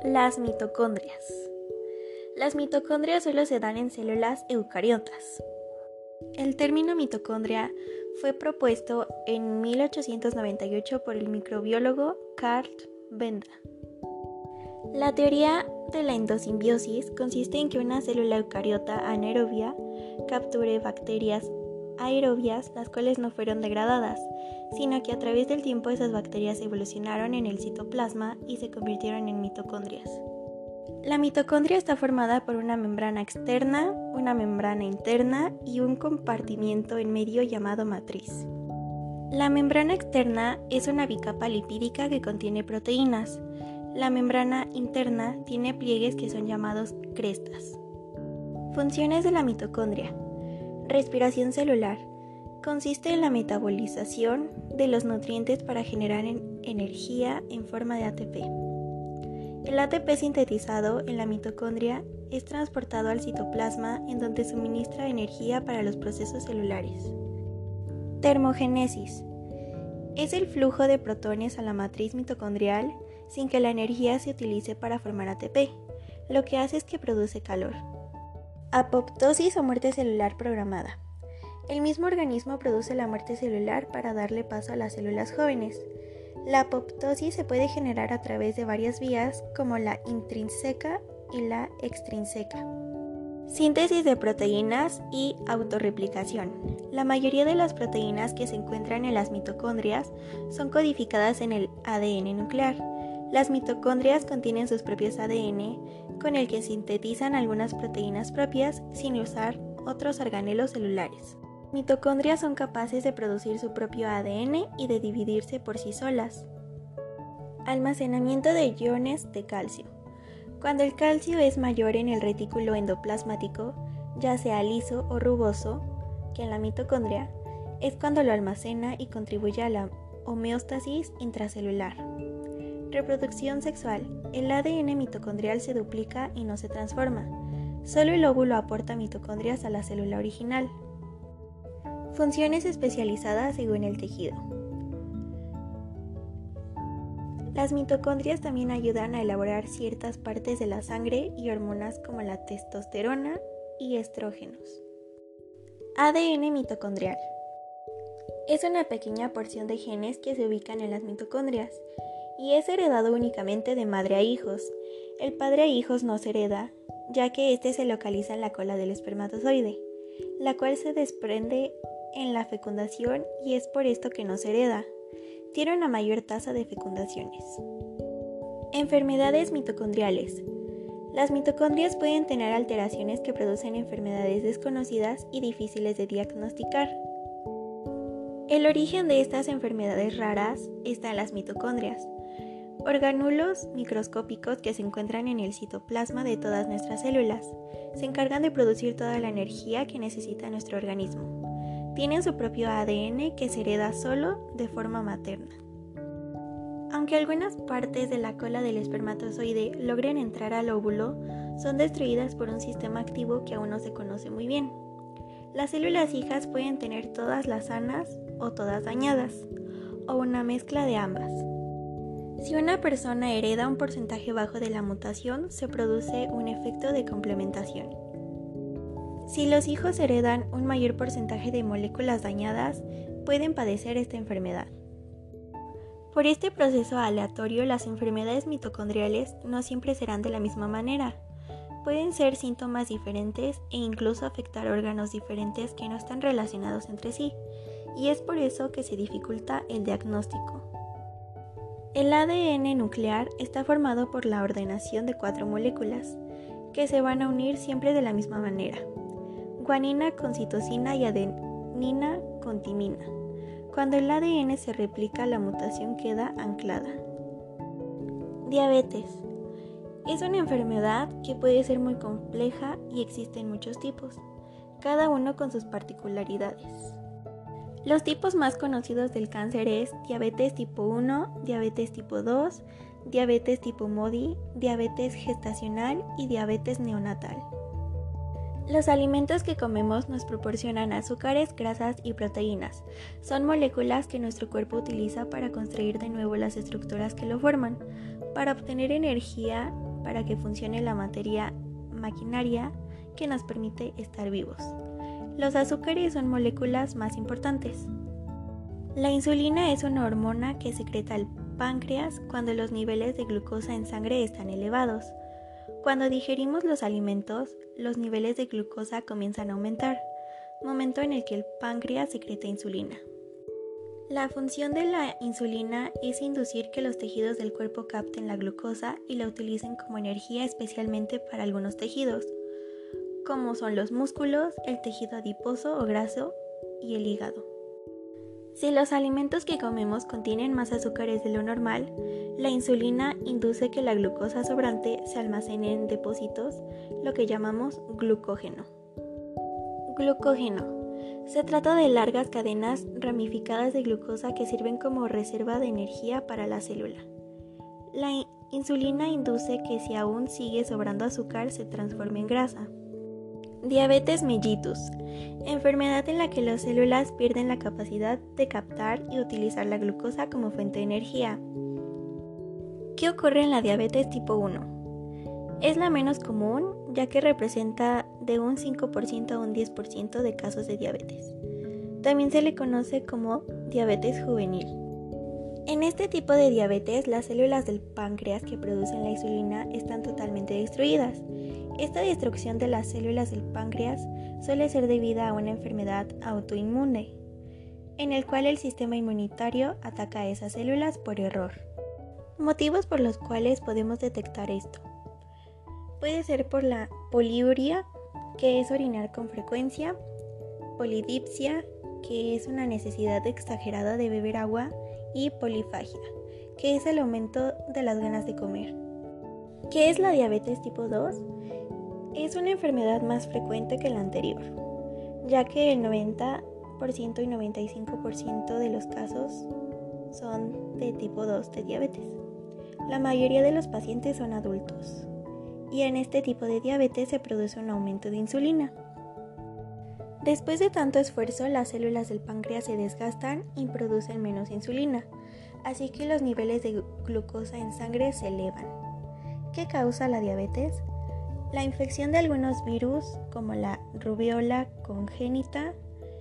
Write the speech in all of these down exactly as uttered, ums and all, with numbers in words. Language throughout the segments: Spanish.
Las mitocondrias. Las mitocondrias solo se dan en células eucariotas. El término mitocondria fue propuesto en mil ochocientos noventa y ocho por el microbiólogo Carl Benda. La teoría de la endosimbiosis consiste en que una célula eucariota anaerobia capture bacterias aerobias, las cuales no fueron degradadas, sino que a través del tiempo esas bacterias evolucionaron en el citoplasma y se convirtieron en mitocondrias. La mitocondria está formada por una membrana externa, una membrana interna y un compartimiento en medio llamado matriz. La membrana externa es una bicapa lipídica que contiene proteínas. La membrana interna tiene pliegues que son llamados crestas. Funciones de la mitocondria. Respiración celular. Consiste en la metabolización de los nutrientes para generar energía en forma de A T P. El A T P sintetizado en la mitocondria es transportado al citoplasma, en donde suministra energía para los procesos celulares. Termogénesis. Es el flujo de protones a la matriz mitocondrial sin que la energía se utilice para formar A T P. Lo que hace es que produce calor. Apoptosis o muerte celular programada. El mismo organismo produce la muerte celular para darle paso a las células jóvenes. La apoptosis se puede generar a través de varias vías, como la intrínseca y la extrínseca. Síntesis de proteínas y autorreplicación. La mayoría de las proteínas que se encuentran en las mitocondrias son codificadas en el A D N nuclear. Las mitocondrias contienen sus propios A D N, con el que sintetizan algunas proteínas propias sin usar otros organelos celulares. Mitocondrias son capaces de producir su propio A D N y de dividirse por sí solas. Almacenamiento de iones de calcio. Cuando el calcio es mayor en el retículo endoplasmático, ya sea liso o rugoso, que en la mitocondria, es cuando lo almacena y contribuye a la homeostasis intracelular. Reproducción sexual. El A D N mitocondrial se duplica y no se transforma. Solo el óvulo aporta mitocondrias a la célula original. Funciones especializadas según el tejido. Las mitocondrias también ayudan a elaborar ciertas partes de la sangre y hormonas como la testosterona y estrógenos. A D N mitocondrial. Es una pequeña porción de genes que se ubican en las mitocondrias y es heredado únicamente de madre a hijos. El padre a hijos no se hereda, ya que este se localiza en la cola del espermatozoide, la cual se desprende en la fecundación y es por esto que no se hereda. Tiene una mayor tasa de fecundaciones. Enfermedades mitocondriales. Las mitocondrias pueden tener alteraciones que producen enfermedades desconocidas y difíciles de diagnosticar. El origen de estas enfermedades raras está en las mitocondrias, organulos microscópicos que se encuentran en el citoplasma de todas nuestras células. Se encargan de producir toda la energía que necesita nuestro organismo. Tienen su propio A D N que se hereda solo de forma materna. Aunque algunas partes de la cola del espermatozoide logren entrar al óvulo, son destruidas por un sistema activo que aún no se conoce muy bien. Las células hijas pueden tener todas las sanas o todas dañadas, o una mezcla de ambas. Si una persona hereda un porcentaje bajo de la mutación, se produce un efecto de complementación. Si los hijos heredan un mayor porcentaje de moléculas dañadas, pueden padecer esta enfermedad. Por este proceso aleatorio, las enfermedades mitocondriales no siempre serán de la misma manera. Pueden ser síntomas diferentes e incluso afectar órganos diferentes que no están relacionados entre sí, y es por eso que se dificulta el diagnóstico. El A D N nuclear está formado por la ordenación de cuatro moléculas, que se van a unir siempre de la misma manera: guanina con citosina y adenina con timina. Cuando el A D N se replica, la mutación queda anclada. Diabetes. Es una enfermedad que puede ser muy compleja y existen muchos tipos, cada uno con sus particularidades. Los tipos más conocidos del cáncer es diabetes tipo uno, diabetes tipo dos, diabetes tipo MODY, diabetes gestacional y diabetes neonatal. Los alimentos que comemos nos proporcionan azúcares, grasas y proteínas. Son moléculas que nuestro cuerpo utiliza para construir de nuevo las estructuras que lo forman. Para obtener energía para que funcione la materia maquinaria que nos permite estar vivos. Los azúcares son moléculas más importantes. La insulina es una hormona que secreta el páncreas cuando los niveles de glucosa en sangre están elevados. Cuando digerimos los alimentos, los niveles de glucosa comienzan a aumentar, momento en el que el páncreas secreta insulina. La función de la insulina es inducir que los tejidos del cuerpo capten la glucosa y la utilicen como energía, especialmente para algunos tejidos, como son los músculos, el tejido adiposo o graso y el hígado. Si los alimentos que comemos contienen más azúcares de lo normal, la insulina induce que la glucosa sobrante se almacene en depósitos, lo que llamamos glucógeno. Glucógeno. Se trata de largas cadenas ramificadas de glucosa que sirven como reserva de energía para la célula. La in- insulina induce que si aún sigue sobrando azúcar se transforme en grasa. Diabetes mellitus, enfermedad en la que las células pierden la capacidad de captar y utilizar la glucosa como fuente de energía. ¿Qué ocurre en la diabetes tipo uno? Es la menos común, ya que representa de un cinco por ciento a un diez por ciento de casos de diabetes. También se le conoce como diabetes juvenil. En este tipo de diabetes, las células del páncreas que producen la insulina están totalmente destruidas. Esta destrucción de las células del páncreas suele ser debida a una enfermedad autoinmune, en el cual el sistema inmunitario ataca a esas células por error. Motivos por los cuales podemos detectar esto. Puede ser por la poliuria, que es orinar con frecuencia, polidipsia, que es una necesidad exagerada de beber agua, y polifagia, que es el aumento de las ganas de comer. ¿Qué es la diabetes tipo dos? Es una enfermedad más frecuente que la anterior, ya que el noventa por ciento y noventa y cinco por ciento de los casos son de tipo dos de diabetes. La mayoría de los pacientes son adultos, y en este tipo de diabetes se produce un aumento de insulina. Después de tanto esfuerzo, las células del páncreas se desgastan y producen menos insulina, así que los niveles de glucosa en sangre se elevan. ¿Qué causa la diabetes? La infección de algunos virus, como la rubiola congénita,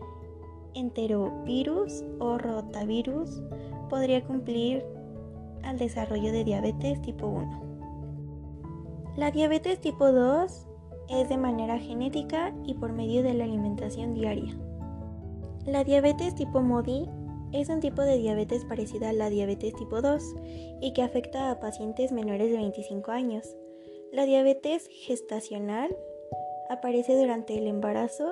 enterovirus o rotavirus, podría cumplir al desarrollo de diabetes tipo uno. La diabetes tipo dos es de manera genética y por medio de la alimentación diaria. La diabetes tipo MODY es un tipo de diabetes parecida a la diabetes tipo dos y que afecta a pacientes menores de veinticinco años. La diabetes gestacional aparece durante el embarazo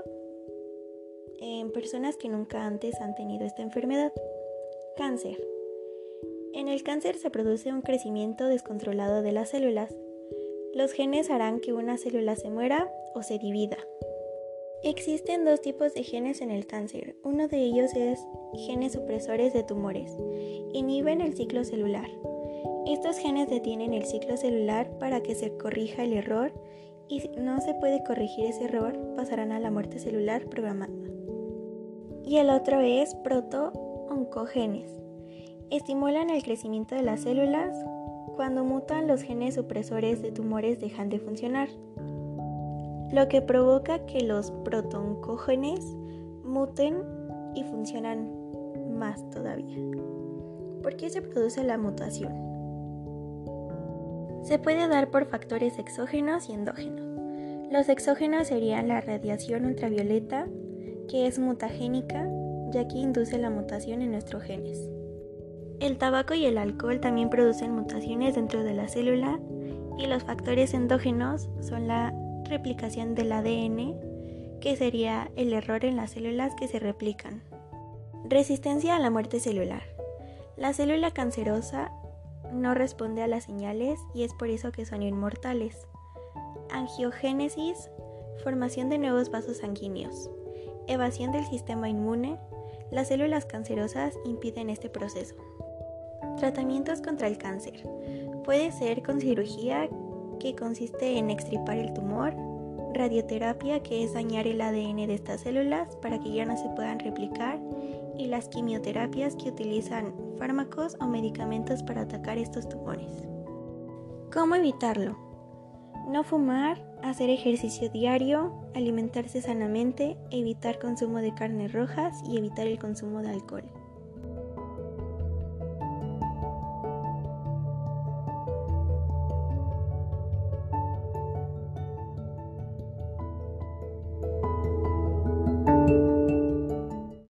en personas que nunca antes han tenido esta enfermedad. Cáncer. En el cáncer se produce un crecimiento descontrolado de las células. Los genes harán que una célula se muera o se divida. Existen dos tipos de genes en el cáncer. Uno de ellos es genes supresores de tumores. Inhiben el ciclo celular. Estos genes detienen el ciclo celular para que se corrija el error y si no se puede corregir ese error, pasarán a la muerte celular programada. Y el otro es proto-oncogenes. Estimulan el crecimiento de las células. Cuando mutan, los genes supresores de tumores dejan de funcionar, lo que provoca que los proto-oncógenes muten y funcionan más todavía. ¿Por qué se produce la mutación? Se puede dar por factores exógenos y endógenos. Los exógenos serían la radiación ultravioleta, que es mutagénica, ya que induce la mutación en nuestros genes. El tabaco y el alcohol también producen mutaciones dentro de la célula, y los factores endógenos son la replicación del A D N, que sería el error en las células que se replican. Resistencia a la muerte celular. La célula cancerosa no responde a las señales y es por eso que son inmortales. Angiogénesis, formación de nuevos vasos sanguíneos. Evasión del sistema inmune. Las células cancerosas impiden este proceso. Tratamientos contra el cáncer. Puede ser con cirugía, que consiste en extirpar el tumor, radioterapia, que es dañar el A D N de estas células para que ya no se puedan replicar, y las quimioterapias, que utilizan fármacos o medicamentos para atacar estos tumores. ¿Cómo evitarlo? No fumar, hacer ejercicio diario, alimentarse sanamente, evitar consumo de carnes rojas y evitar el consumo de alcohol.